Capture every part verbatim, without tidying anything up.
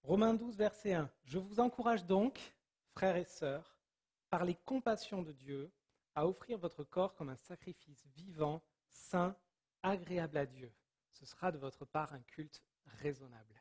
Romains douze, verset un. « Je vous encourage donc, frères et sœurs, par les compassions de Dieu, à offrir votre corps comme un sacrifice vivant, saint, agréable à Dieu. Ce sera de votre part un culte raisonnable. »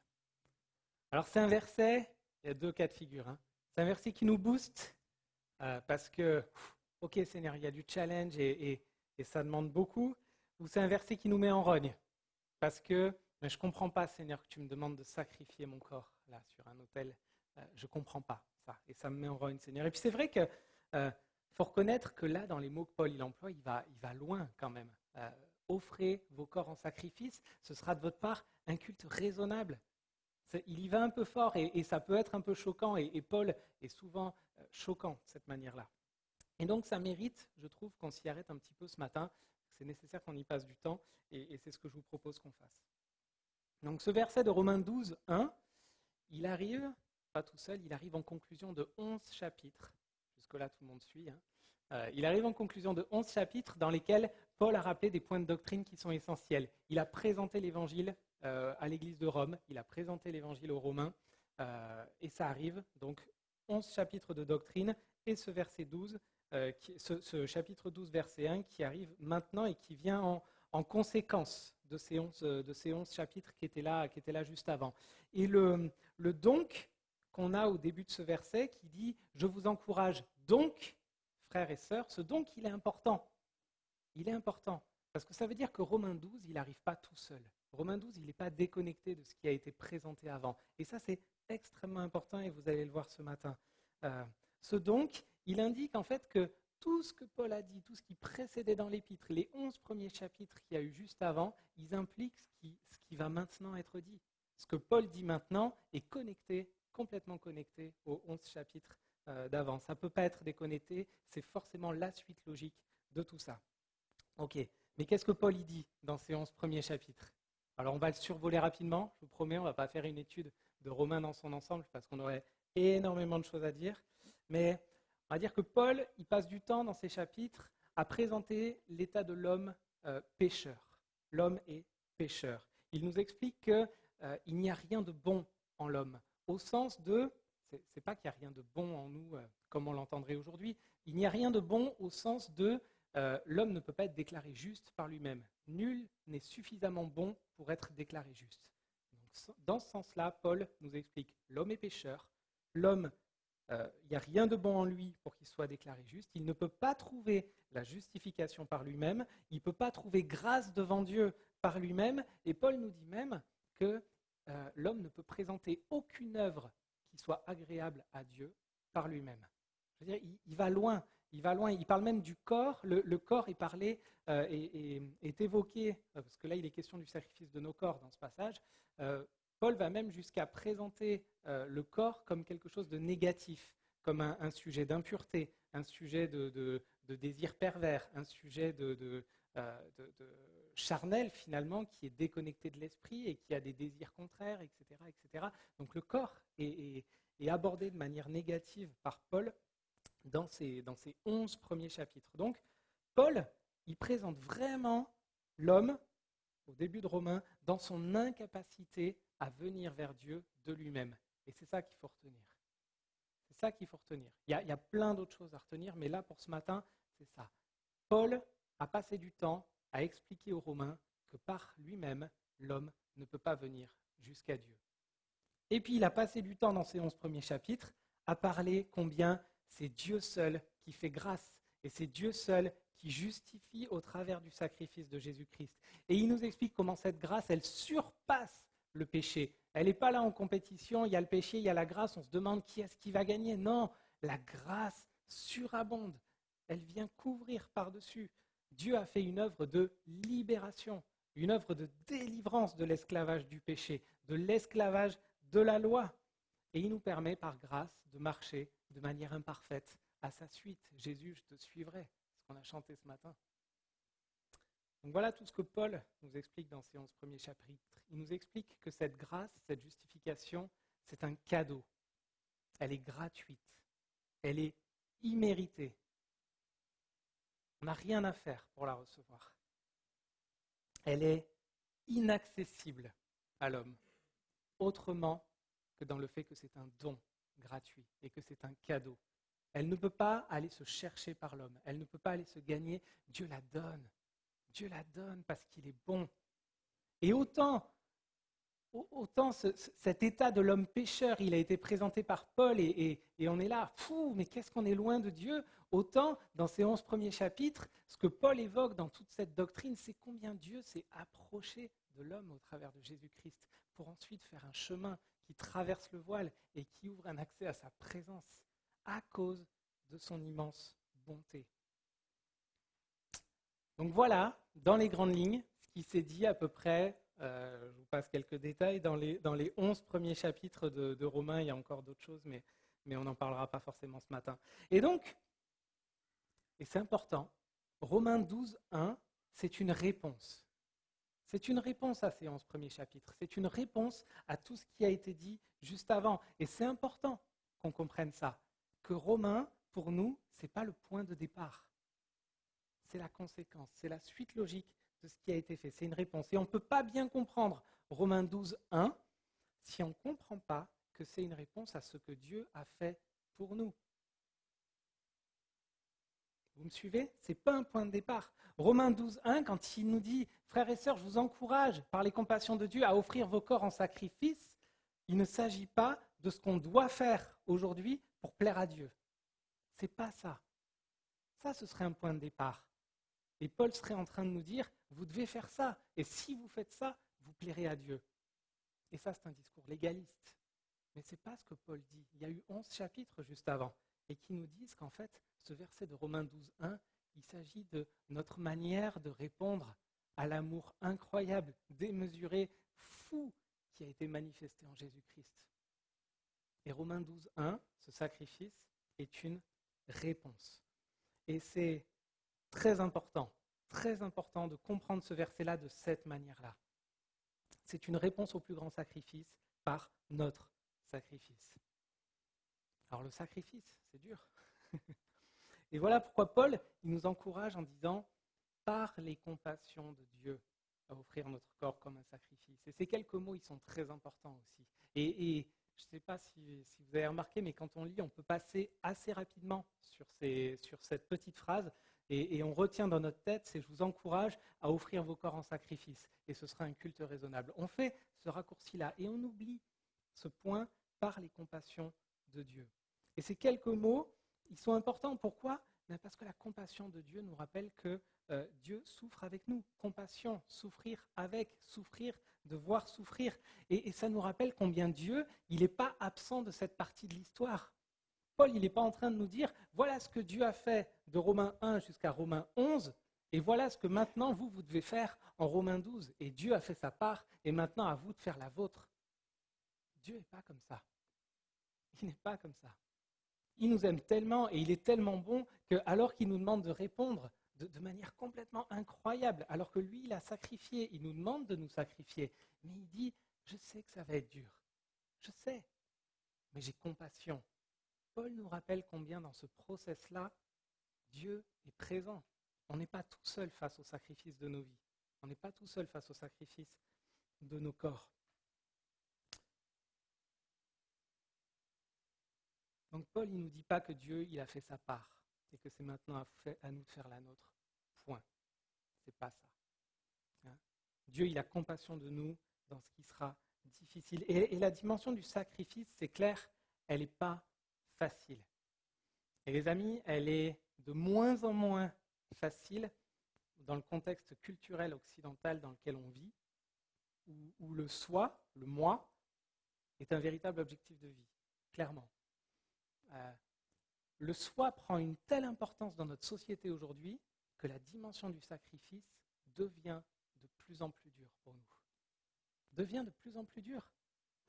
Alors c'est un verset, il y a deux cas de figure. Hein. C'est un verset qui nous booste euh, parce que, ok Seigneur, il y a du challenge et, et, et ça demande beaucoup. Ou c'est un verset qui nous met en rogne parce que mais je ne comprends pas, Seigneur, que tu me demandes de sacrifier mon corps là sur un autel. Euh, je ne comprends pas ça et ça me met en rogne, Seigneur. Et puis c'est vrai qu'il euh, faut reconnaître que là, dans les mots que Paul il emploie, il va, il va loin quand même. Euh, offrez vos corps en sacrifice, ce sera de votre part un culte raisonnable. C'est, il y va un peu fort et, et ça peut être un peu choquant et, et Paul est souvent euh, choquant de cette manière-là. Et donc ça mérite, je trouve, qu'on s'y arrête un petit peu ce matin. C'est nécessaire qu'on y passe du temps et, et c'est ce que je vous propose qu'on fasse. Donc ce verset de Romains douze, un, il arrive, pas tout seul, il arrive en conclusion de onze chapitres. Jusque-là, tout le monde suit. Hein. Euh, il arrive en conclusion de onze chapitres dans lesquels Paul a rappelé des points de doctrine qui sont essentiels. Il a présenté l'évangile euh, à l'église de Rome, il a présenté l'évangile aux Romains, euh, et ça arrive, donc onze chapitres de doctrine, et ce verset douze, euh, qui, ce, ce chapitre douze, verset un, qui arrive maintenant et qui vient en, en conséquence de ces, onze, de ces onze chapitres qui étaient là, qui étaient là juste avant. Et le, le donc qu'on a au début de ce verset qui dit « Je vous encourage donc, frères et sœurs », ce donc, il est important. Il est important, parce que ça veut dire que Romains douze, il n'arrive pas tout seul. Romains douze, il n'est pas déconnecté de ce qui a été présenté avant. Et ça, c'est extrêmement important, et vous allez le voir ce matin. Euh, ce donc, il indique en fait que tout ce que Paul a dit, tout ce qui précédait dans l'épître, les onze premiers chapitres qu'il y a eu juste avant, ils impliquent ce qui, ce qui va maintenant être dit. Ce que Paul dit maintenant est connecté, complètement connecté aux onze chapitres euh, d'avant. Ça ne peut pas être déconnecté, c'est forcément la suite logique de tout ça. Ok, mais qu'est-ce que Paul y dit dans ces onze premiers chapitres? Alors on va le survoler rapidement, je vous promets, on ne va pas faire une étude de Romains dans son ensemble parce qu'on aurait énormément de choses à dire, mais on va dire que Paul, il passe du temps dans ces chapitres à présenter l'état de l'homme euh, pécheur. L'homme est pécheur. Il nous explique qu'il euh, n'y a rien de bon en l'homme, au sens de, c'est, c'est pas qu'il n'y a rien de bon en nous euh, comme on l'entendrait aujourd'hui, il n'y a rien de bon au sens de euh, l'homme ne peut pas être déclaré juste par lui-même. Nul n'est suffisamment bon pour être déclaré juste. Donc, dans ce sens-là, Paul nous explique l'homme est pécheur, l'homme il euh, n'y a rien de bon en lui pour qu'il soit déclaré juste. Il ne peut pas trouver la justification par lui-même. Il ne peut pas trouver grâce devant Dieu par lui-même. Et Paul nous dit même que euh, l'homme ne peut présenter aucune œuvre qui soit agréable à Dieu par lui-même. Je veux dire, il, il va loin. Il va loin. Il parle même du corps. Le, le corps est parlé euh, et, et est évoqué, euh, parce que là, il est question du sacrifice de nos corps dans ce passage. Euh, Paul va même jusqu'à présenter euh, le corps comme quelque chose de négatif, comme un, un sujet d'impureté, un sujet de, de, de désir pervers, un sujet de, de, euh, de, de charnel finalement qui est déconnecté de l'esprit et qui a des désirs contraires, et cetera, et cetera. Donc le corps est, est, est abordé de manière négative par Paul dans ces, dans ces onze premiers chapitres. Donc Paul, il présente vraiment l'homme, au début de Romains, dans son incapacité à venir vers Dieu de lui-même. Et c'est ça qu'il faut retenir. C'est ça qu'il faut retenir. Il y a, il y a plein d'autres choses à retenir, mais là, pour ce matin, c'est ça. Paul a passé du temps à expliquer aux Romains que par lui-même, l'homme ne peut pas venir jusqu'à Dieu. Et puis, il a passé du temps dans ces onze premiers chapitres à parler combien c'est Dieu seul qui fait grâce, et c'est Dieu seul qui justifie au travers du sacrifice de Jésus-Christ. Et il nous explique comment cette grâce, elle surpasse le péché. Elle n'est pas là en compétition, il y a le péché, il y a la grâce, on se demande qui est-ce qui va gagner. Non, la grâce surabonde. Elle vient couvrir par-dessus. Dieu a fait une œuvre de libération, une œuvre de délivrance de l'esclavage du péché, de l'esclavage de la loi. Et il nous permet par grâce de marcher de manière imparfaite à sa suite. Jésus, je te suivrai, ce qu'on a chanté ce matin. Donc voilà tout ce que Paul nous explique dans ces onze premiers chapitres. Il nous explique que cette grâce, cette justification, c'est un cadeau. Elle est gratuite. Elle est imméritée. On n'a rien à faire pour la recevoir. Elle est inaccessible à l'homme, autrement que dans le fait que c'est un don gratuit et que c'est un cadeau. Elle ne peut pas aller se chercher par l'homme, elle ne peut pas aller se gagner, Dieu la donne. Dieu la donne parce qu'il est bon. Et autant, autant ce, cet état de l'homme pécheur, il a été présenté par Paul et, et, et on est là, fou, mais qu'est-ce qu'on est loin de Dieu. Autant, dans ces onze premiers chapitres, ce que Paul évoque dans toute cette doctrine, c'est combien Dieu s'est approché de l'homme au travers de Jésus-Christ pour ensuite faire un chemin qui traverse le voile et qui ouvre un accès à sa présence à cause de son immense bonté. Donc voilà, dans les grandes lignes, ce qui s'est dit à peu près, euh, je vous passe quelques détails, dans les, dans les onze premiers chapitres de, de Romains, il y a encore d'autres choses, mais, mais on n'en parlera pas forcément ce matin. Et donc, et c'est important, Romains douze, un, c'est une réponse. C'est une réponse à ces onze premiers chapitres. C'est une réponse à tout ce qui a été dit juste avant. Et c'est important qu'on comprenne ça, que Romains, pour nous, ce n'est pas le point de départ. C'est la conséquence, c'est la suite logique de ce qui a été fait. C'est une réponse. Et on ne peut pas bien comprendre Romains douze, un si on ne comprend pas que c'est une réponse à ce que Dieu a fait pour nous. Vous me suivez ? Ce n'est pas un point de départ. Romains douze, un, quand il nous dit « Frères et sœurs, je vous encourage, par les compassions de Dieu, à offrir vos corps en sacrifice », il ne s'agit pas de ce qu'on doit faire aujourd'hui pour plaire à Dieu. Ce n'est pas ça. Ça, ce serait un point de départ. Et Paul serait en train de nous dire, vous devez faire ça. Et si vous faites ça, vous plairez à Dieu. Et ça, c'est un discours légaliste. Mais ce n'est pas ce que Paul dit. Il y a eu onze chapitres juste avant. Et qui nous disent qu'en fait, ce verset de Romains douze, un, il s'agit de notre manière de répondre à l'amour incroyable, démesuré, fou, qui a été manifesté en Jésus-Christ. Et Romains douze, un, ce sacrifice, est une réponse. Et c'est très important, très important de comprendre ce verset-là de cette manière-là. C'est une réponse au plus grand sacrifice par notre sacrifice. Alors le sacrifice, c'est dur. Et voilà pourquoi Paul il nous encourage en disant « par les compassions de Dieu » à offrir notre corps comme un sacrifice. Et ces quelques mots, ils sont très importants aussi. Et, et je ne sais pas si, si vous avez remarqué, mais quand on lit, on peut passer assez rapidement sur, ces, sur cette petite phrase. Et, et on retient dans notre tête, c'est « je vous encourage à offrir vos corps en sacrifice » et ce sera un culte raisonnable. On fait ce raccourci-là et on oublie ce point « par les compassions de Dieu ». Et ces quelques mots, ils sont importants. Pourquoi ? Parce que la compassion de Dieu nous rappelle que euh, Dieu souffre avec nous. Compassion, souffrir avec, souffrir, devoir souffrir. Et, et ça nous rappelle combien Dieu, il n'est pas absent de cette partie de l'histoire. Paul, il n'est pas en train de nous dire, voilà ce que Dieu a fait de Romains un jusqu'à Romains onze, et voilà ce que maintenant vous, vous devez faire en Romains douze. Et Dieu a fait sa part, et maintenant à vous de faire la vôtre. Dieu n'est pas comme ça. Il n'est pas comme ça. Il nous aime tellement et il est tellement bon qu'alors qu'il nous demande de répondre de, de manière complètement incroyable, alors que lui, il a sacrifié, il nous demande de nous sacrifier, mais il dit, je sais que ça va être dur, je sais, mais j'ai compassion. Paul nous rappelle combien dans ce process-là, Dieu est présent. On n'est pas tout seul face au sacrifice de nos vies, on n'est pas tout seul face au sacrifice de nos corps. Donc Paul, il ne nous dit pas que Dieu, il a fait sa part et que c'est maintenant à, fait, à nous de faire la nôtre. Point. C'est pas ça. Hein? Dieu, il a compassion de nous dans ce qui sera difficile. Et, et la dimension du sacrifice, c'est clair, elle n'est pas facile. Et les amis, elle est de moins en moins facile dans le contexte culturel occidental dans lequel on vit, où, où le soi, le moi, est un véritable objectif de vie, clairement. Euh, le soi prend une telle importance dans notre société aujourd'hui que la dimension du sacrifice devient de plus en plus dure pour nous. Devient de plus en plus dure. Pourquoi ?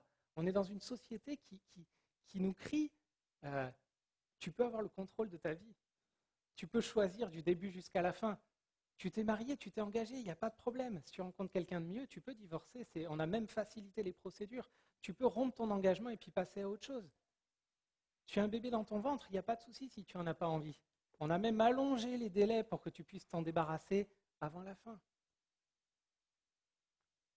On est dans une société qui, qui, qui nous crie euh, « tu peux avoir le contrôle de ta vie, tu peux choisir du début jusqu'à la fin, tu t'es marié, tu t'es engagé, il n'y a pas de problème. Si tu rencontres quelqu'un de mieux, tu peux divorcer, c'est, on a même facilité les procédures. Tu peux rompre ton engagement et puis passer à autre chose. Tu as un bébé dans ton ventre, il n'y a pas de souci si tu n'en as pas envie. On a même allongé les délais pour que tu puisses t'en débarrasser avant la fin.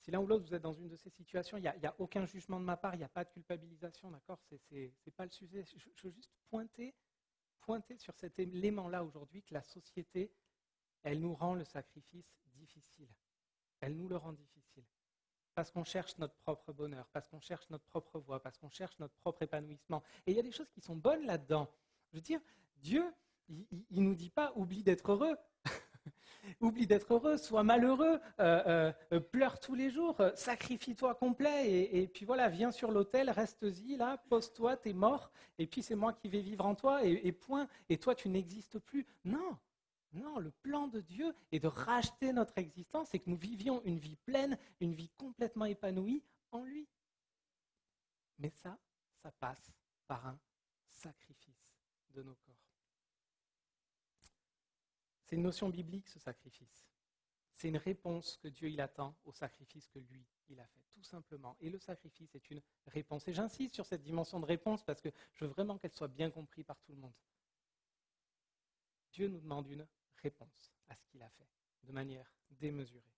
Si l'un ou l'autre, vous êtes dans une de ces situations, il n'y a, il y a aucun jugement de ma part, il n'y a pas de culpabilisation, d'accord ? C'est, c'est, c'est pas le sujet. Je, je veux juste pointer, pointer sur cet élément-là aujourd'hui, que la société, elle nous rend le sacrifice difficile. Elle nous le rend difficile. Parce qu'on cherche notre propre bonheur, parce qu'on cherche notre propre voie, parce qu'on cherche notre propre épanouissement. Et il y a des choses qui sont bonnes là-dedans. Je veux dire, Dieu, il ne nous dit pas « oublie d'être heureux ». Oublie d'être heureux, sois malheureux, euh, euh, pleure tous les jours, euh, sacrifie-toi complet et, et puis voilà, viens sur l'autel, reste-y là, pose-toi, t'es mort et puis c'est moi qui vais vivre en toi et, et point. Et toi, tu n'existes plus. Non, non, le plan de Dieu est de racheter notre existence et que nous vivions une vie pleine, une vie complètement épanouie en lui. Mais ça, ça passe par un sacrifice de nos corps. C'est une notion biblique, ce sacrifice. C'est une réponse que Dieu il attend au sacrifice que lui, il a fait, tout simplement. Et le sacrifice est une réponse. Et j'insiste sur cette dimension de réponse parce que je veux vraiment qu'elle soit bien comprise par tout le monde. Dieu nous demande une réponse à ce qu'il a fait, de manière démesurée.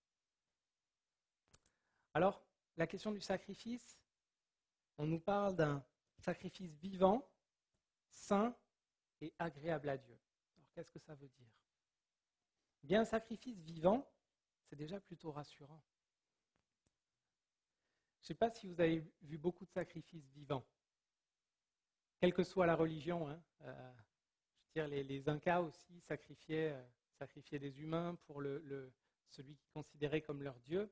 Alors, la question du sacrifice, on nous parle d'un sacrifice vivant, saint et agréable à Dieu. Alors, qu'est-ce que ça veut dire ? Bien, un sacrifice vivant, c'est déjà plutôt rassurant. Je ne sais pas si vous avez vu beaucoup de sacrifices vivants, quelle que soit la religion. Hein, euh, je veux dire, les, les Incas aussi sacrifiaient, euh, sacrifiaient des humains pour le, le, celui qu'ils considéraient comme leur Dieu.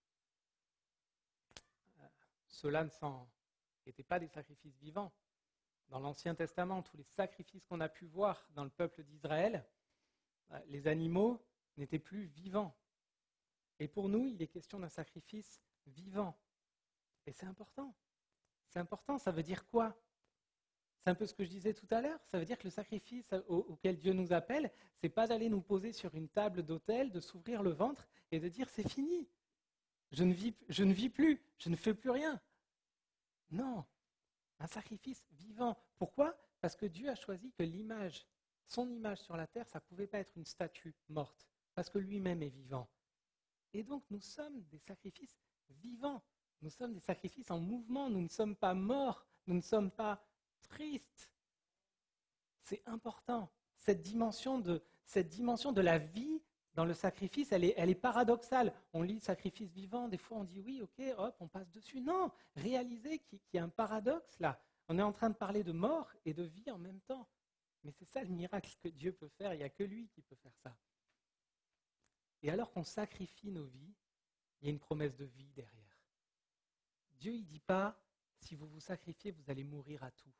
Euh, Ceux-là n'étaient pas des sacrifices vivants. Dans l'Ancien Testament, tous les sacrifices qu'on a pu voir dans le peuple d'Israël, les animaux n'étaient plus vivants. Et pour nous, il est question d'un sacrifice vivant. Et c'est important. C'est important, ça veut dire quoi ? C'est un peu ce que je disais tout à l'heure. Ça veut dire que le sacrifice auquel Dieu nous appelle, c'est pas d'aller nous poser sur une table d'autel, de s'ouvrir le ventre et de dire c'est fini. Je ne vis, je ne vis plus, je ne fais plus rien. Non, un sacrifice vivant. Pourquoi ? Parce que Dieu a choisi que l'image, son image sur la terre, ça ne pouvait pas être une statue morte, parce que lui-même est vivant. Et donc nous sommes des sacrifices vivants, nous sommes des sacrifices en mouvement, nous ne sommes pas morts, nous ne sommes pas tristes. C'est important. Cette dimension de, cette dimension de la vie dans le sacrifice, elle est, elle est paradoxale. On lit sacrifice vivant, des fois on dit oui, ok, hop, on passe dessus. Non, réalisez qu'il y a un paradoxe là. On est en train de parler de mort et de vie en même temps. Mais c'est ça le miracle que Dieu peut faire, il n'y a que lui qui peut faire ça. Et alors qu'on sacrifie nos vies, il y a une promesse de vie derrière. Dieu, il ne dit pas, si vous vous sacrifiez, vous allez mourir à tout.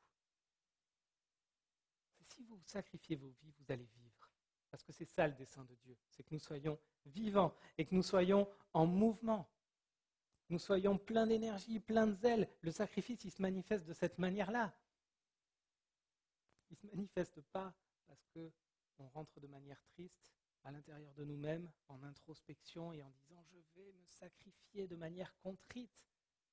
Si vous sacrifiez vos vies, vous allez vivre. Parce que c'est ça le dessein de Dieu, c'est que nous soyons vivants et que nous soyons en mouvement. Nous soyons pleins d'énergie, pleins de zèle. Le sacrifice, il se manifeste de cette manière-là. Il ne se manifeste pas parce qu'on rentre de manière triste à l'intérieur de nous-mêmes, en introspection et en disant « je vais me sacrifier de manière contrite ».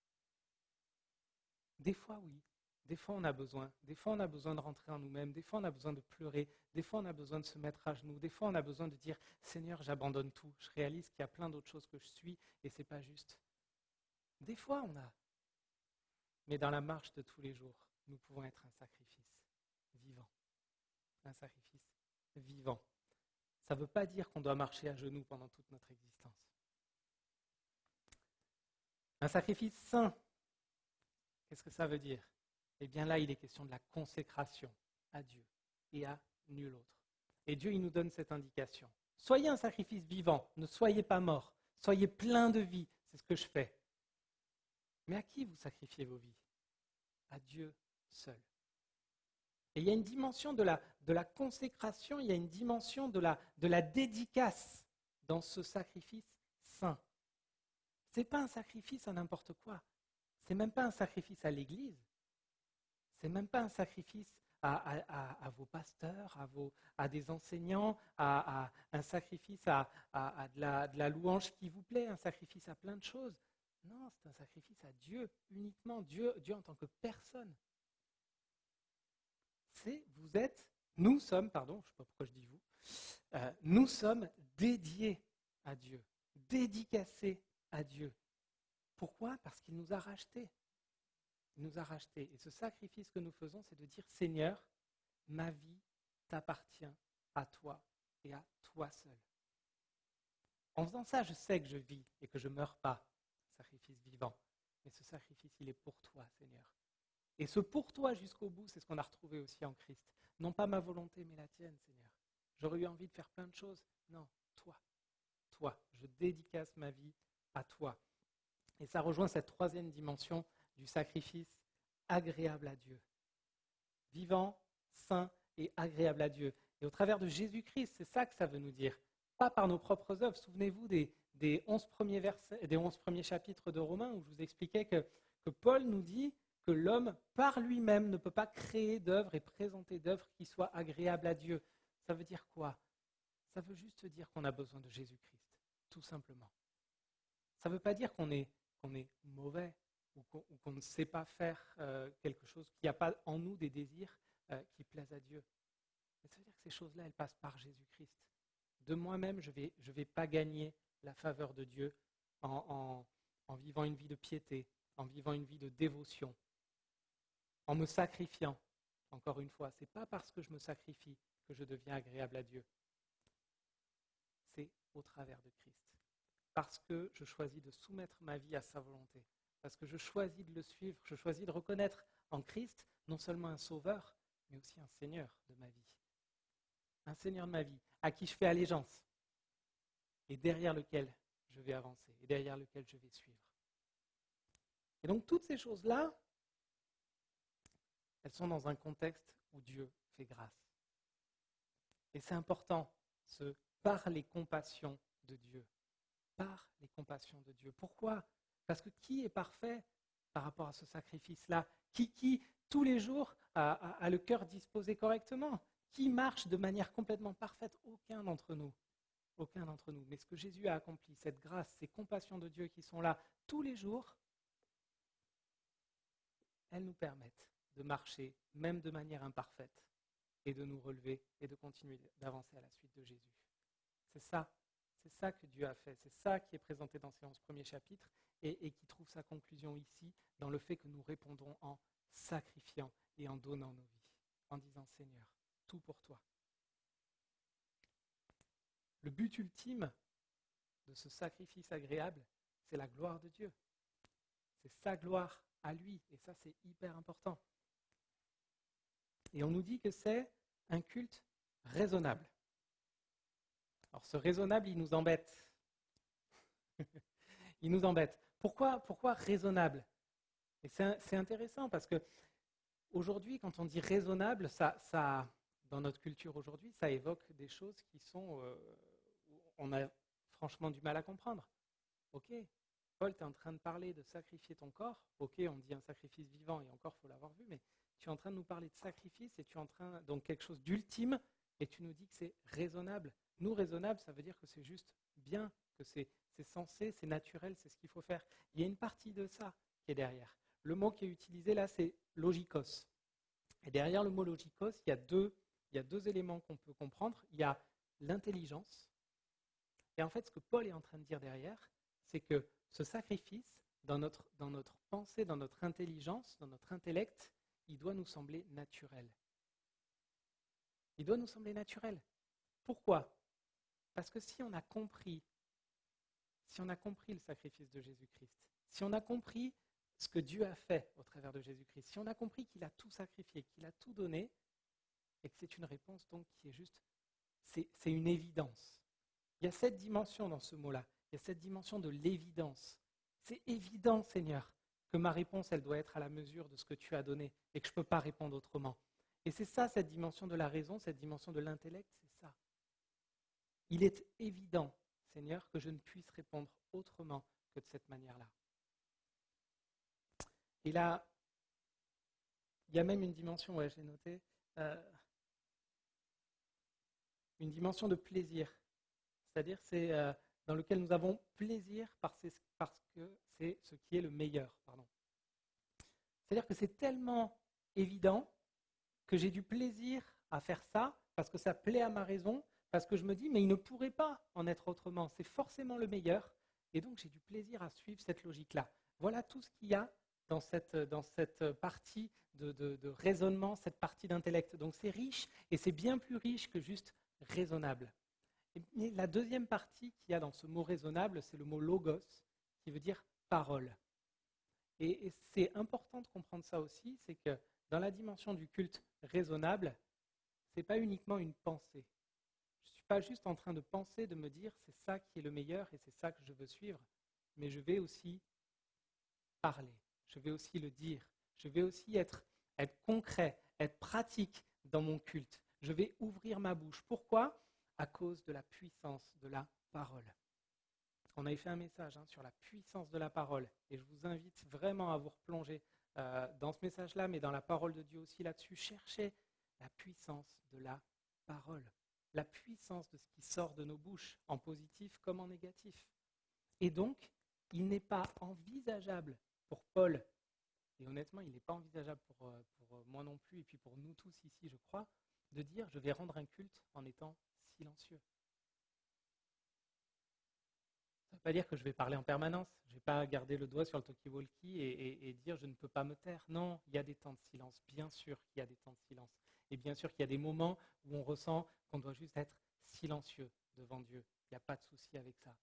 Des fois, oui. Des fois, on a besoin. Des fois, on a besoin de rentrer en nous-mêmes. Des fois, on a besoin de pleurer. Des fois, on a besoin de se mettre à genoux. Des fois, on a besoin de dire « Seigneur, j'abandonne tout. Je réalise qu'il y a plein d'autres choses que je suis et ce n'est pas juste. » Des fois, on a. Mais dans la marche de tous les jours, nous pouvons être un sacrifice vivant. Un sacrifice vivant. Ça ne veut pas dire qu'on doit marcher à genoux pendant toute notre existence. Un sacrifice saint, qu'est-ce que ça veut dire ? Eh bien là, il est question de la consécration à Dieu et à nul autre. Et Dieu, il nous donne cette indication. Soyez un sacrifice vivant, ne soyez pas morts, soyez plein de vie, c'est ce que je fais. Mais à qui vous sacrifiez vos vies ? À Dieu seul. Et il y a une dimension de la, de la consécration, il y a une dimension de la, de la dédicace dans ce sacrifice saint. Ce n'est pas un sacrifice à n'importe quoi. Ce n'est même pas un sacrifice à l'église. Ce n'est même pas un sacrifice à, à, à, à vos pasteurs, à, vos, à des enseignants, à, à un sacrifice à, à, à de, la, de la louange qui vous plaît, un sacrifice à plein de choses. Non, c'est un sacrifice à Dieu, uniquement Dieu, Dieu en tant que personne. C'est, vous êtes, nous sommes, pardon, je ne sais pas pourquoi je dis vous, euh, nous sommes dédiés à Dieu, dédicacés à Dieu. Pourquoi ? Parce qu'il nous a rachetés. Il nous a rachetés. Et ce sacrifice que nous faisons, c'est de dire, Seigneur, ma vie t'appartient à toi et à toi seul. En faisant ça, je sais que je vis et que je ne meurs pas, sacrifice vivant. Mais ce sacrifice, il est pour toi, Seigneur. Et ce pour toi jusqu'au bout, c'est ce qu'on a retrouvé aussi en Christ. Non pas ma volonté, mais la tienne, Seigneur. J'aurais eu envie de faire plein de choses. Non, toi, toi. Je dédicace ma vie à toi. Et ça rejoint cette troisième dimension du sacrifice agréable à Dieu. Vivant, saint et agréable à Dieu. Et au travers de Jésus-Christ, c'est ça que ça veut nous dire. Pas par nos propres œuvres. Souvenez-vous des, des, onze premiers versets, des onze premiers chapitres de Romains où je vous expliquais que, que Paul nous dit que l'homme, par lui-même, ne peut pas créer d'œuvres et présenter d'œuvres qui soient agréables à Dieu. Ça veut dire quoi ? Ça veut juste dire qu'on a besoin de Jésus-Christ, tout simplement. Ça ne veut pas dire qu'on est, qu'on est mauvais ou qu'on, ou qu'on ne sait pas faire euh, quelque chose, qu'il n'y a pas en nous des désirs euh, qui plaisent à Dieu. Mais ça veut dire que ces choses-là, elles passent par Jésus-Christ. De moi-même, je ne vais, je vais pas gagner la faveur de Dieu en, en, en vivant une vie de piété, en vivant une vie de dévotion, en me sacrifiant. Encore une fois, ce n'est pas parce que je me sacrifie que je deviens agréable à Dieu. C'est au travers de Christ. Parce que je choisis de soumettre ma vie à sa volonté. Parce que je choisis de le suivre. Je choisis de reconnaître en Christ non seulement un sauveur, mais aussi un Seigneur de ma vie. Un Seigneur de ma vie, à qui je fais allégeance. Et derrière lequel je vais avancer. Et derrière lequel je vais suivre. Et donc toutes ces choses-là, elles sont dans un contexte où Dieu fait grâce. Et c'est important, ce par les compassions de Dieu. Par les compassions de Dieu. Pourquoi ? Parce que qui est parfait par rapport à ce sacrifice-là ? Qui, qui tous les jours, a, a, a le cœur disposé correctement ? Qui marche de manière complètement parfaite ? Aucun d'entre nous. Aucun d'entre nous. Mais ce que Jésus a accompli, cette grâce, ces compassions de Dieu qui sont là tous les jours, elles nous permettent de marcher, même de manière imparfaite, et de nous relever et de continuer d'avancer à la suite de Jésus. C'est ça, c'est ça que Dieu a fait, c'est ça qui est présenté dans ces onze premiers chapitres et, et qui trouve sa conclusion ici dans le fait que nous répondons en sacrifiant et en donnant nos vies, en disant Seigneur, tout pour toi. Le but ultime de ce sacrifice agréable, c'est la gloire de Dieu. C'est sa gloire à lui, et ça c'est hyper important. Et on nous dit que c'est un culte raisonnable. Alors ce raisonnable, il nous embête. il nous embête. Pourquoi, pourquoi raisonnable ? Et c'est, c'est intéressant parce que aujourd'hui, quand on dit raisonnable, ça, ça, dans notre culture aujourd'hui, ça évoque des choses qui sont, euh, on a franchement du mal à comprendre. Ok, Paul, tu es en train de parler de sacrifier ton corps. Ok, on dit un sacrifice vivant et encore, il faut l'avoir vu, mais tu es en train de nous parler de sacrifice et tu es en train, donc quelque chose d'ultime, et tu nous dis que c'est raisonnable. Nous, raisonnable, ça veut dire que c'est juste bien, que c'est, c'est sensé, c'est naturel, c'est ce qu'il faut faire. Il y a une partie de ça qui est derrière. Le mot qui est utilisé là, c'est logikos. Et derrière le mot logikos, il y a deux, il y a deux éléments qu'on peut comprendre. Il y a l'intelligence. Et en fait, ce que Paul est en train de dire derrière, c'est que ce sacrifice, dans notre, dans notre pensée, dans notre intelligence, dans notre intellect, il doit nous sembler naturel. Il doit nous sembler naturel. Pourquoi ? Parce que si on a compris, si on a compris le sacrifice de Jésus-Christ, si on a compris ce que Dieu a fait au travers de Jésus-Christ, si on a compris qu'il a tout sacrifié, qu'il a tout donné, et que c'est une réponse donc qui est juste, c'est, c'est une évidence. Il y a cette dimension dans ce mot-là, il y a cette dimension de l'évidence. C'est évident, Seigneur, que ma réponse, elle doit être à la mesure de ce que tu as donné et que je ne peux pas répondre autrement. Et c'est ça, cette dimension de la raison, cette dimension de l'intellect, c'est ça. Il est évident, Seigneur, que je ne puisse répondre autrement que de cette manière-là. Et là, il y a même une dimension, ouais, j'ai noté, euh, une dimension de plaisir. C'est-à-dire, c'est euh, dans lequel nous avons plaisir parce, parce que c'est ce qui est le meilleur. Pardon. C'est-à-dire que c'est tellement évident que j'ai du plaisir à faire ça parce que ça plaît à ma raison, parce que je me dis, mais il ne pourrait pas en être autrement. C'est forcément le meilleur. Et donc, j'ai du plaisir à suivre cette logique-là. Voilà tout ce qu'il y a dans cette, dans cette partie de, de, de raisonnement, cette partie d'intellect. Donc c'est riche et c'est bien plus riche que juste raisonnable. Et la deuxième partie qu'il y a dans ce mot raisonnable, c'est le mot logos, qui veut dire parole. Et, et c'est important de comprendre ça aussi, c'est que dans la dimension du culte raisonnable, ce n'est pas uniquement une pensée. Je ne suis pas juste en train de penser, de me dire c'est ça qui est le meilleur et c'est ça que je veux suivre, mais je vais aussi parler, je vais aussi le dire, je vais aussi être, être concret, être pratique dans mon culte. Je vais ouvrir ma bouche. Pourquoi ? À cause de la puissance de la parole. On avait fait un message hein, sur la puissance de la parole et je vous invite vraiment à vous replonger euh, dans ce message-là, mais dans la parole de Dieu aussi là-dessus. Cherchez la puissance de la parole, la puissance de ce qui sort de nos bouches, en positif comme en négatif. Et donc, il n'est pas envisageable pour Paul, et honnêtement, il n'est pas envisageable pour, pour moi non plus, et puis pour nous tous ici, je crois, de dire « je vais rendre un culte en étant silencieux ». Ça ne veut pas dire que je vais parler en permanence, je ne vais pas garder le doigt sur le talkie-walkie et, et, et dire « je ne peux pas me taire ». Non, il y a des temps de silence, bien sûr qu'il y a des temps de silence. Et bien sûr qu'il y a des moments où on ressent qu'on doit juste être silencieux devant Dieu. Il n'y a pas de souci avec ça.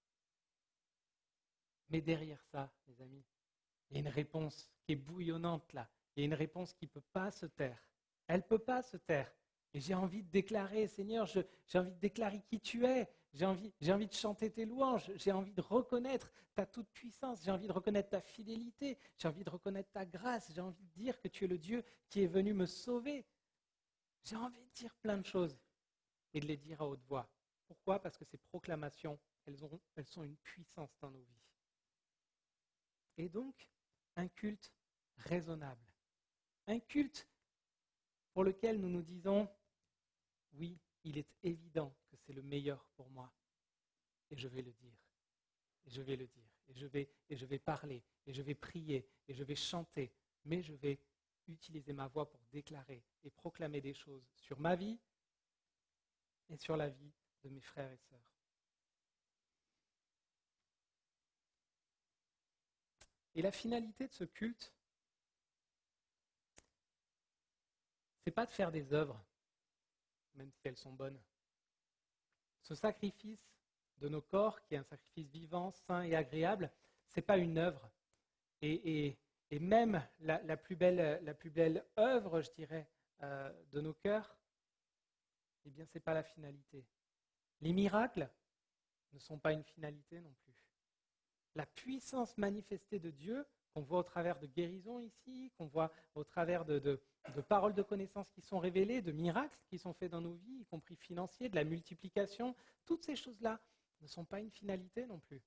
Mais derrière ça, les amis, il y a une réponse qui est bouillonnante là. Il y a une réponse qui ne peut pas se taire. Elle ne peut pas se taire. Et j'ai envie de déclarer, Seigneur, je, j'ai envie de déclarer qui tu es. J'ai envie, j'ai envie de chanter tes louanges. J'ai envie de reconnaître ta toute puissance. J'ai envie de reconnaître ta fidélité. J'ai envie de reconnaître ta grâce. J'ai envie de dire que tu es le Dieu qui est venu me sauver. J'ai envie de dire plein de choses et de les dire à haute voix. Pourquoi ? Parce que ces proclamations, elles, ont, elles sont une puissance dans nos vies. Et donc, un culte raisonnable. Un culte pour lequel nous nous disons, oui, il est évident que c'est le meilleur pour moi. Et je vais le dire. Et je vais le dire. Et je vais, et je vais parler. Et je vais prier. Et je vais chanter. Mais je vais utiliser ma voix pour déclarer et proclamer des choses sur ma vie et sur la vie de mes frères et sœurs. Et la finalité de ce culte, c'est pas de faire des œuvres, même si elles sont bonnes. Ce sacrifice de nos corps, qui est un sacrifice vivant, sain et agréable, c'est pas une œuvre. Et, et, et même la, la, plus belle, la plus belle œuvre, je dirais, euh, de nos cœurs, eh bien, c'est pas la finalité. Les miracles ne sont pas une finalité non plus. La puissance manifestée de Dieu, qu'on voit au travers de guérisons ici, qu'on voit au travers de, de, de paroles de connaissances qui sont révélées, de miracles qui sont faits dans nos vies, y compris financiers, de la multiplication, toutes ces choses-là ne sont pas une finalité non plus.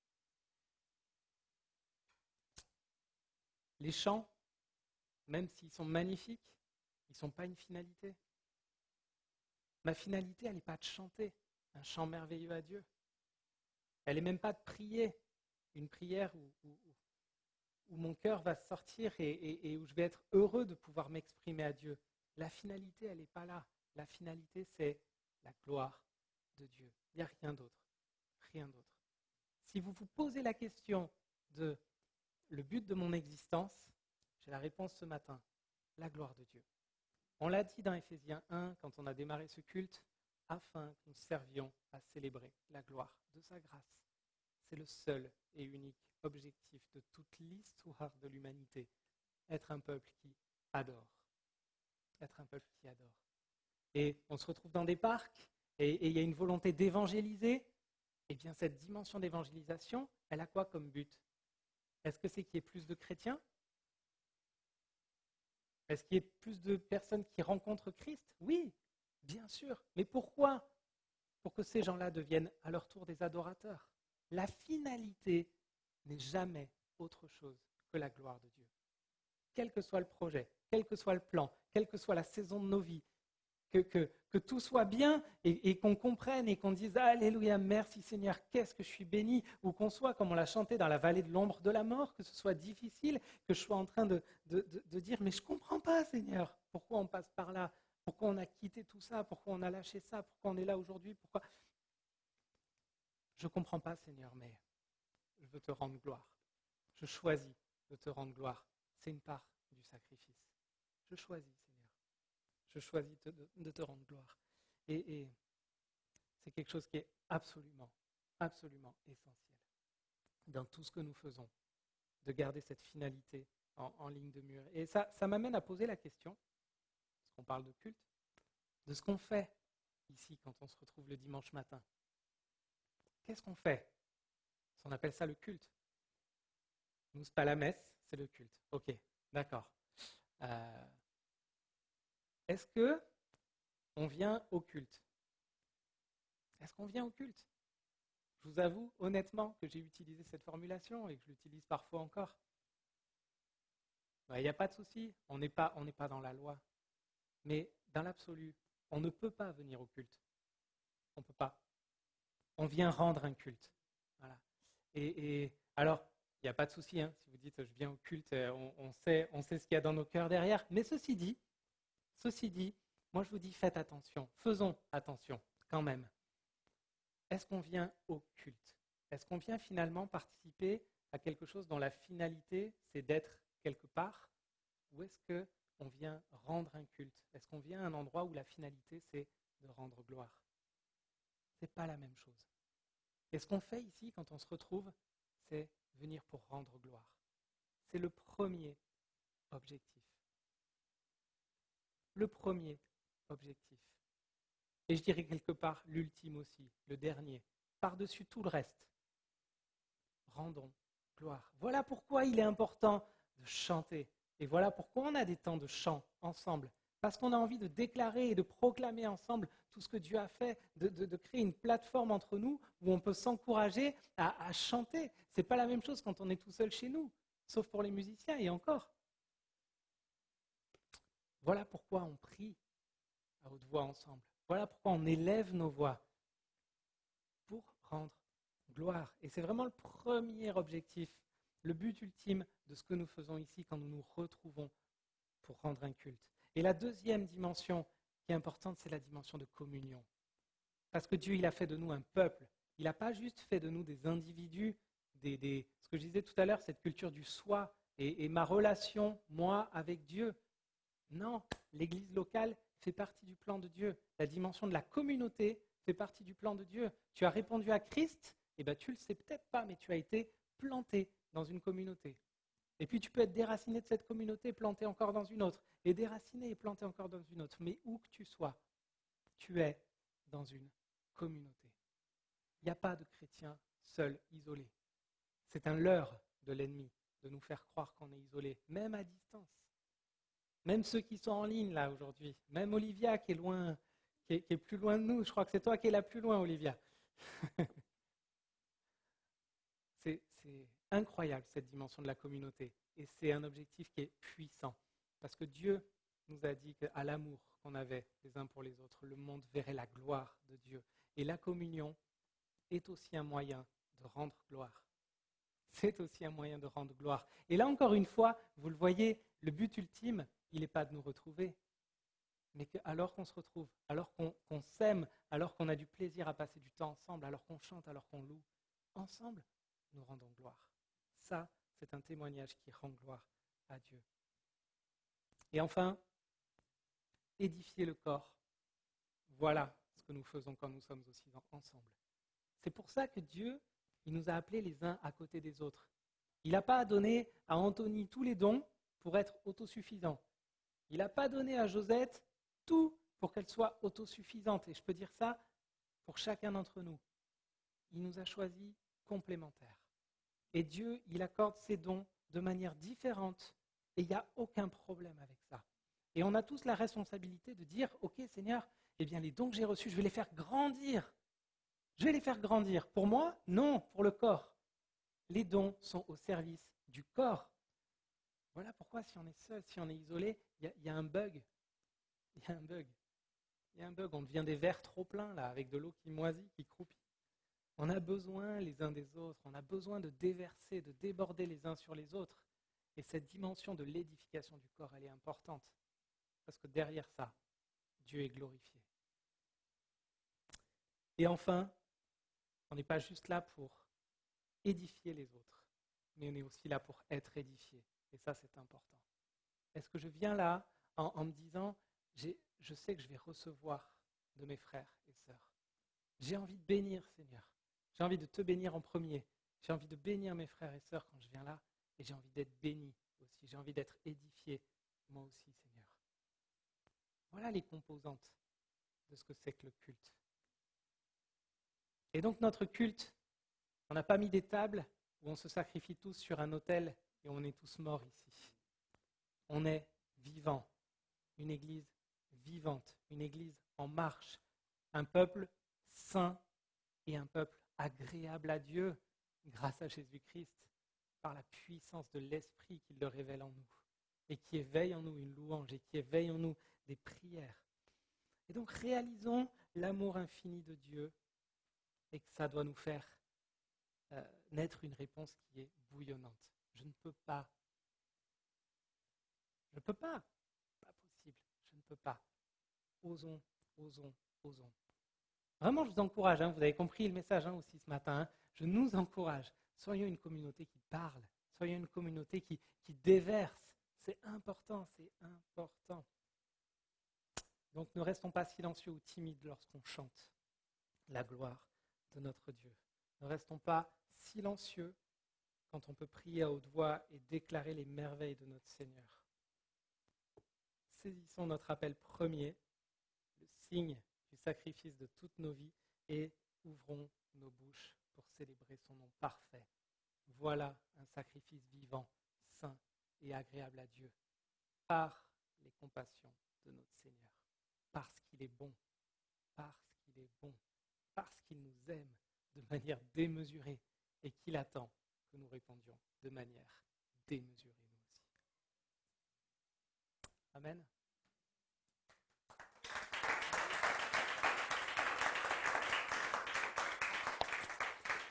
Les chants, même s'ils sont magnifiques, ils ne sont pas une finalité. Ma finalité, elle n'est pas de chanter un chant merveilleux à Dieu. Elle n'est même pas de prier une prière où, où, où mon cœur va sortir et, et, et où je vais être heureux de pouvoir m'exprimer à Dieu. La finalité, elle n'est pas là. La finalité, c'est la gloire de Dieu. Il n'y a rien d'autre. Rien d'autre. Si vous vous posez la question de le but de mon existence, j'ai la réponse ce matin. La gloire de Dieu. On l'a dit dans Éphésiens un, quand on a démarré ce culte, afin que nous servions à célébrer la gloire de sa grâce. C'est le seul et unique objectif de toute l'histoire de l'humanité. Être un peuple qui adore. Être un peuple qui adore. Et on se retrouve dans des parcs, et il y a une volonté d'évangéliser. Eh bien, cette dimension d'évangélisation, elle a quoi comme but ? Est-ce que c'est qu'il y ait plus de chrétiens ? Est-ce qu'il y ait plus de personnes qui rencontrent Christ ? Oui, bien sûr. Mais pourquoi ? Pour que ces gens-là deviennent à leur tour des adorateurs. La finalité n'est jamais autre chose que la gloire de Dieu. Quel que soit le projet, quel que soit le plan, quelle que soit la saison de nos vies, que, que, que tout soit bien et, et qu'on comprenne et qu'on dise « Alléluia, merci Seigneur, qu'est-ce que je suis béni » ou qu'on soit, comme on l'a chanté, dans la vallée de l'ombre de la mort, que ce soit difficile, que je sois en train de, de, de, de dire « Mais je ne comprends pas Seigneur, pourquoi on passe par là ? Pourquoi on a quitté tout ça ? Pourquoi on a lâché ça ? Pourquoi on est là aujourd'hui ? Pourquoi... » Je ne comprends pas, Seigneur, mais je veux te rendre gloire. Je choisis de te rendre gloire. C'est une part du sacrifice. Je choisis, Seigneur. Je choisis de, de, de te rendre gloire. Et, et c'est quelque chose qui est absolument, absolument essentiel dans tout ce que nous faisons, de garder cette finalité en, en ligne de mire. Et ça, ça m'amène à poser la question, parce qu'on parle de culte, de ce qu'on fait ici quand on se retrouve le dimanche matin. Qu'est-ce qu'on fait? On appelle ça le culte. Nous, c'est pas la messe, c'est le culte. Ok, d'accord. Euh, est-ce que on vient au culte? Est-ce qu'on vient au culte? Je vous avoue honnêtement que j'ai utilisé cette formulation et que je l'utilise parfois encore. Il n'y a pas de souci, on n'est pas, on n'est pas dans la loi. Mais dans l'absolu, on ne peut pas venir au culte. On ne peut pas. On vient rendre un culte. Voilà. Et, et alors, il n'y a pas de souci, hein, si vous dites je viens au culte, on, on, sait, on sait ce qu'il y a dans nos cœurs derrière. Mais ceci dit, ceci dit, moi je vous dis faites attention, faisons attention quand même. Est-ce qu'on vient au culte? Est-ce qu'on vient finalement participer à quelque chose dont la finalité c'est d'être quelque part? Ou est-ce qu'on vient rendre un culte? Est-ce qu'on vient à un endroit où la finalité c'est de rendre gloire? Ce n'est pas la même chose. Et ce qu'on fait ici quand on se retrouve, c'est venir pour rendre gloire. C'est le premier objectif. Le premier objectif. Et je dirais quelque part l'ultime aussi, le dernier, par-dessus tout le reste. Rendons gloire. Voilà pourquoi il est important de chanter. Et voilà pourquoi on a des temps de chant ensemble. Parce qu'on a envie de déclarer et de proclamer ensemble tout ce que Dieu a fait, de, de, de créer une plateforme entre nous où on peut s'encourager à, à chanter. Ce n'est pas la même chose quand on est tout seul chez nous, sauf pour les musiciens et encore. Voilà pourquoi on prie à haute voix ensemble. Voilà pourquoi on élève nos voix pour rendre gloire. Et c'est vraiment le premier objectif, le but ultime de ce que nous faisons ici quand nous nous retrouvons pour rendre un culte. Et la deuxième dimension qui est importante, c'est la dimension de communion. Parce que Dieu, il a fait de nous un peuple. Il n'a pas juste fait de nous des individus, des, des, ce que je disais tout à l'heure, cette culture du soi et, et ma relation, moi, avec Dieu. Non, l'Église locale fait partie du plan de Dieu. La dimension de la communauté fait partie du plan de Dieu. Tu as répondu à Christ, eh ben, tu ne le sais peut-être pas, mais tu as été planté dans une communauté. Et puis tu peux être déraciné de cette communauté, planté encore dans une autre, et déraciné et planté encore dans une autre. Mais où que tu sois, tu es dans une communauté. Il n'y a pas de chrétien seul, isolé. C'est un leurre de l'ennemi de nous faire croire qu'on est isolé, même à distance. Même ceux qui sont en ligne là aujourd'hui, même Olivia qui est loin, qui est, qui est plus loin de nous, je crois que c'est toi qui es la plus loin, Olivia. c'est, c'est incroyable cette dimension de la communauté et c'est un objectif qui est puissant parce que Dieu nous a dit qu'à l'amour qu'on avait les uns pour les autres, le monde verrait la gloire de Dieu. Et la communion est aussi un moyen de rendre gloire. C'est aussi un moyen de rendre gloire. Et là encore une fois, vous le voyez, le but ultime, il n'est pas de nous retrouver, mais alors qu'on se retrouve, alors qu'on, qu'on s'aime, alors qu'on a du plaisir à passer du temps ensemble, alors qu'on chante, alors qu'on loue, ensemble, nous rendons gloire. Ça, c'est un témoignage qui rend gloire à Dieu. Et enfin, édifier le corps. Voilà ce que nous faisons quand nous sommes aussi ensemble. C'est pour ça que Dieu, il nous a appelés les uns à côté des autres. Il n'a pas donné à Anthony tous les dons pour être autosuffisant. Il n'a pas donné à Josette tout pour qu'elle soit autosuffisante. Et je peux dire ça pour chacun d'entre nous. Il nous a choisis complémentaires. Et Dieu, il accorde ses dons de manière différente. Et il n'y a aucun problème avec ça. Et on a tous la responsabilité de dire, ok Seigneur, eh bien les dons que j'ai reçus, je vais les faire grandir. Je vais les faire grandir. Pour moi, non, pour le corps. Les dons sont au service du corps. Voilà pourquoi si on est seul, si on est isolé, il y, y a un bug. Il y a un bug. Il y a un bug. On devient des verres trop pleins là, avec de l'eau qui moisit, qui croupit. On a besoin les uns des autres. On a besoin de déverser, de déborder les uns sur les autres. Et cette dimension de l'édification du corps, elle est importante. Parce que derrière ça, Dieu est glorifié. Et enfin, on n'est pas juste là pour édifier les autres. mais on est aussi là pour être édifié. Et ça, c'est important. Est-ce que je viens là en, en me disant, j'ai, je sais que je vais recevoir de mes frères et sœurs. J'ai envie de bénir, Seigneur. J'ai envie de te bénir en premier. J'ai envie de bénir mes frères et sœurs quand je viens là. Et j'ai envie d'être béni aussi. J'ai envie d'être édifié, moi aussi, Seigneur. Voilà les composantes de ce que c'est que le culte. Et donc notre culte, on n'a pas mis des tables où on se sacrifie tous sur un autel et on est tous morts ici. On est vivant, une église vivante, une église en marche, un peuple saint et un peuple agréable à Dieu grâce à Jésus-Christ, par la puissance de l'Esprit qui le révèle en nous et qui éveille en nous une louange et qui éveille en nous des prières. Et donc réalisons l'amour infini de Dieu et que ça doit nous faire euh, naître une réponse qui est bouillonnante. Je ne peux pas. Je ne peux pas. Pas possible. Je ne peux pas. Osons, osons, osons. Vraiment, je vous encourage. Hein, vous avez compris le message hein, aussi ce matin. Hein, je nous encourage. Soyons une communauté qui parle. Soyons une communauté qui, qui déverse. C'est important, c'est important. Donc ne restons pas silencieux ou timides lorsqu'on chante la gloire de notre Dieu. Ne restons pas silencieux quand on peut prier à haute voix et déclarer les merveilles de notre Seigneur. Saisissons notre appel premier, le signe du sacrifice de toutes nos vies, et ouvrons nos bouches pour célébrer son nom parfait. Voilà un sacrifice vivant, saint et agréable à Dieu, par les compassions de notre Seigneur, parce qu'il est bon, parce qu'il est bon, parce qu'il nous aime de manière démesurée et qu'il attend que nous répondions de manière démesurée nous aussi. Amen.